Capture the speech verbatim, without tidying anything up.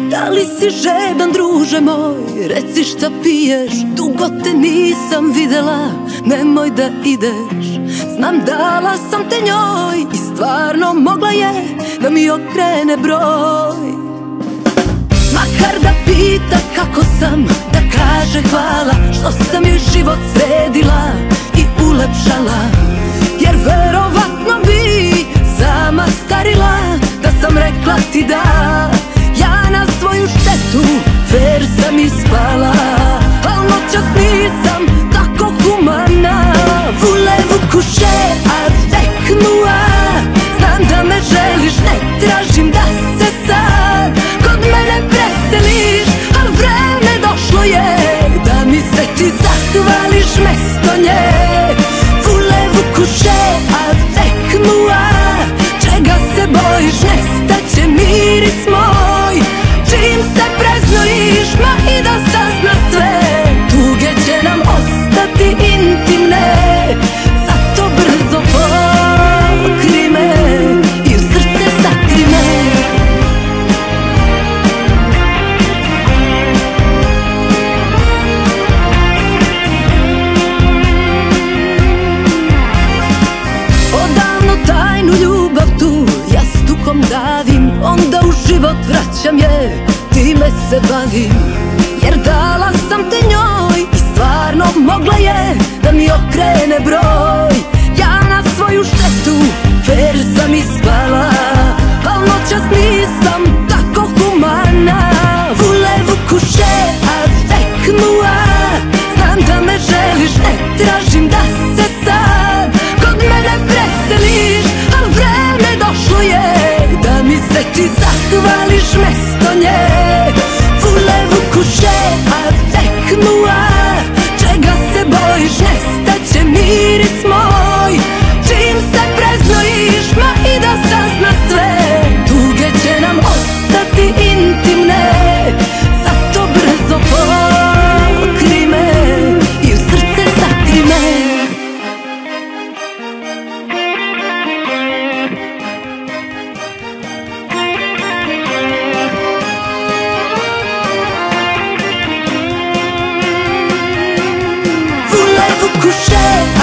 Da li si žedan, druže moj, reci šta piješ, dugo te nisam videla, nemoj da ideš. Znam dala sam te njoj i stvarno mogla je da mi okrene broj. Makar da pita kako sam, da kaže hvala što sam joj život sredila i ulepšala. Jer verovatno bi sama starila da sam rekla ti da. Ja na svoju štetu fair sam ispala, al noćas nisam tako humana. Voulez-vous coucher avec moi? Znam da me želiš, ne tražim da se sad kod mene preseliš, al vreme došlo je da mi se ti zahvališ mesto nje. Voulez-vous coucher avec moi? Čega se bojiš, nestaće miris moj. Čim se preznojiš, ma i da sazna sve, tuge će nam ostati intimne. Zato brzo pokri me i u srce sakri me. Odavno tajnu ljubav tu ja stukom davim, onda u život vraćam je, time se bavim. Jer dala sam te njoj i stvarno mogla je da mi okrene broj. Ja na svoju štetu fair sam ispala, al noćas nisam tako humana. Voulez-vous coucher avec moi? Znam da me želiš, ne tražim da se sad kod mene preseliš, al vreme došlo je da mi se ti zahvališ mesto nje. Voulez-vous coucher avec moi? Čega se bojiš, nestaće miris moj. Čim se preznojiš, ma i da sazna sve, tuge će nam ostati intimne. Zato brzo pokri me i u srce sakri me. Voulez-vous coucher